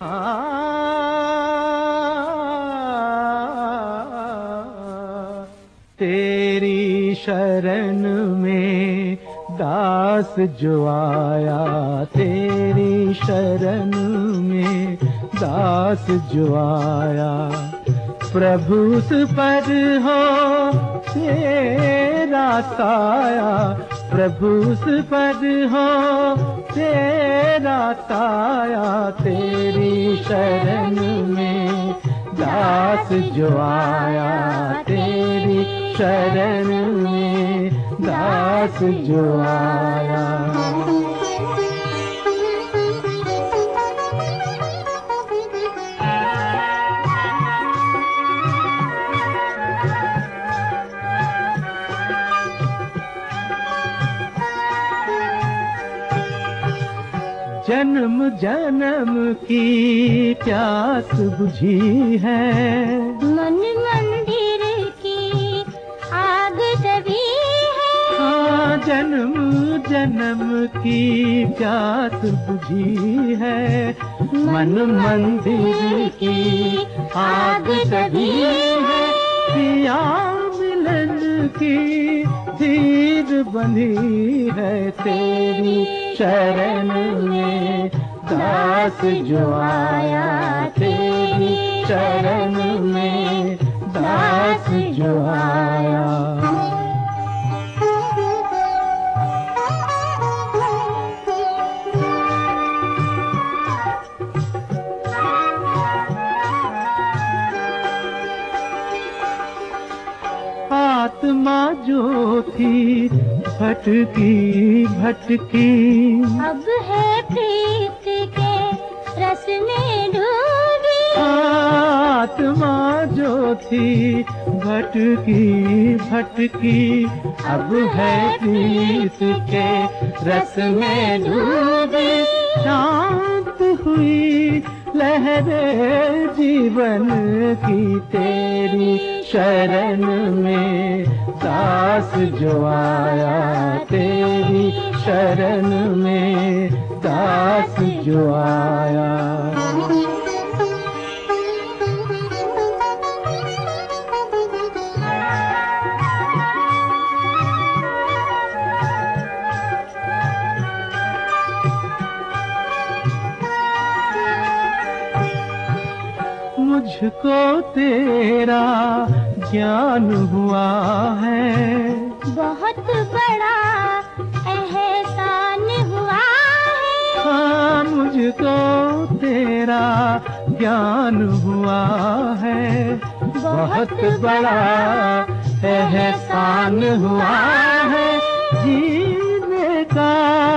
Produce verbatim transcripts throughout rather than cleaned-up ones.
तेरी शरण में दास जो आया, तेरी शरण में दास जो आया, प्रभु उस पर हो तेरा साया, प्रभु उस पर हो तेरा साया, तेरी शरण में दास जो आया, तेरी शरण में दास जो आया। जन्म जन्म की प्यास बुझी है, मन मंदिर की आग जगी है। हाँ, जन्म जन्म की प्यास बुझी है, मन मंदिर की आग जगी है। पिया मिलन की धीर बंधी है, तेरी शरण में दास जो आया, तेरी शरण में दास जो आया। आत्मा जो थी भटकी भटकी, अब है प्रीत के रस में डूबी। आत्मा जो थी भटकी भटकी, अब है प्रीत के रस में डूबी। शांत हुई लहरें जीवन की, तेरी शरण में दास जो आया, तेरी शरण में दास जो आया। मुझको तेरा ज्ञान हुआ है, बहुत बड़ा एहसान हुआ है। हाँ, मुझको तेरा ज्ञान हुआ है, बहुत बड़ा एहसान हुआ है। जीने का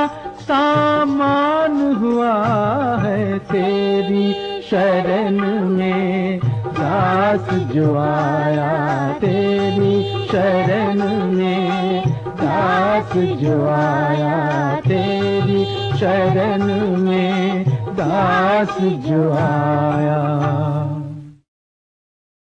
सामान हुआ है, तेरी शरण में दास जो आया, तेरी शरण में दास जो आया, तेरी शरण में दास जो आया।